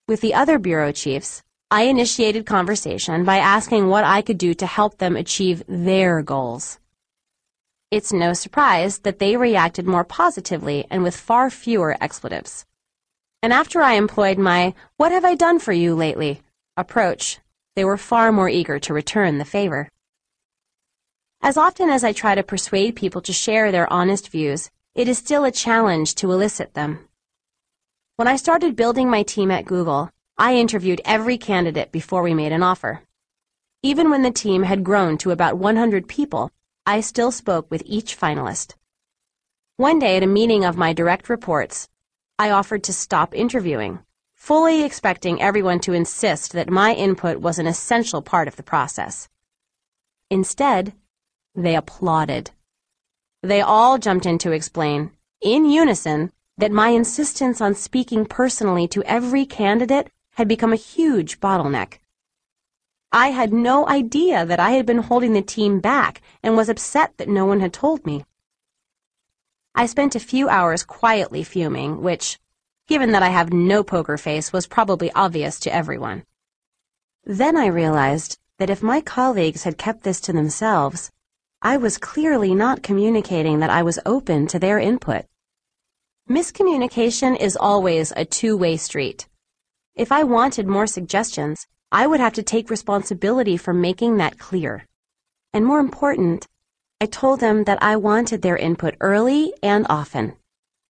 With the other bureau chiefs, I initiated conversation by asking what I could do to help them achieve their goals. It's no surprise that they reacted more positively and with far fewer expletives. And after I employed my "what have I done for you lately" approach, they were far more eager to return the favor. As often as I try to persuade people to share their honest views, it is still a challenge to elicit them. When I started building my team at Google, I interviewed every candidate before we made an offer. Even when the team had grown to about 100 people, I still spoke with each finalist. One day at a meeting of my direct reports, I offered to stop interviewing, fully expecting everyone to insist that my input was an essential part of the process. Instead, they applauded. They all jumped in to explain, in unison, that my insistence on speaking personally to every candidate had become a huge bottleneck. I had no idea that I had been holding the team back and was upset that no one had told me. I spent a few hours quietly fuming, which, given that I have no poker face, was probably obvious to everyone. Then I realized that if my colleagues had kept this to themselves, I was clearly not communicating that I was open to their input. Miscommunication is always a two-way street. If I wanted more suggestions, I would have to take responsibility for making that clear. And more important, I told them that I wanted their input early and often.